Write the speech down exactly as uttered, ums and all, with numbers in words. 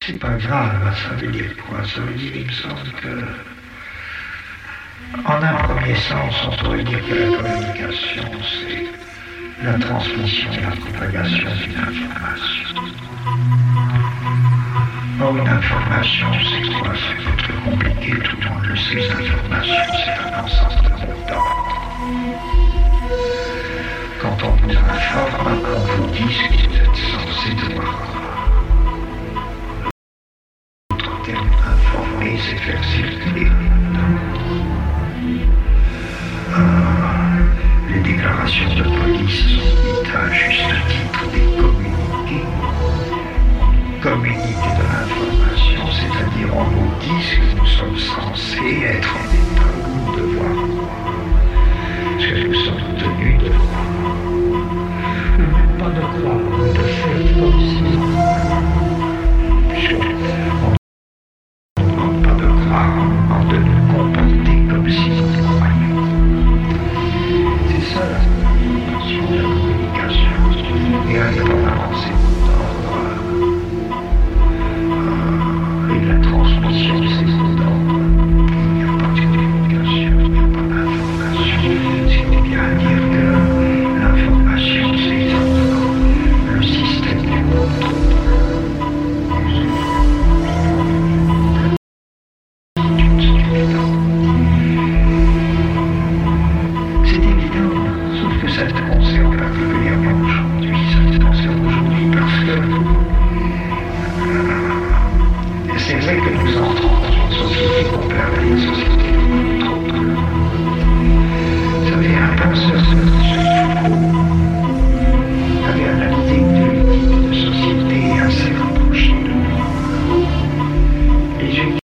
c'est pas grave, ça veut dire quoi? Ça veut dire, il me semble que, en un premier sens, on pourrait dire que la communication, c'est la transmission et la propagation d'une information. Or, une information, c'est quoi? C'est pas très compliqué, tout le monde le sait, une information, c'est un ensemble de mots d'ordre. Quand on vous informe, on vous dit ce que vous êtes censé devoir. L'autre terme, informer, c'est faire circuler. Euh, les déclarations de police sont dites à juste titre des communiqués. Communiquer de l'information, c'est-à-dire on nous dit ce que nous sommes censés être en état ou devoir voir. Ce que nous sommes tenus de voir. Pas de croire, mais de faire comme si. Puisqu'on ne demande pas de croire, on demande de nous comporter comme si nous croyions. C'est ça la dimension de la communication. Et indépendamment de ces mots d'ordre euh, et de la transmission de ces mots d'ordre, il n'y a pas de communication, il n'y a pas d'information. Ce qui veut bien dire que l'information, c'est le système du contrôle. C'est évident, sauf que ça te concerne particulièrement aujourd'hui. Ça te concerne aujourd'hui parce que euh, c'est vrai que nous entrons dans une société qu'on peut appeler une société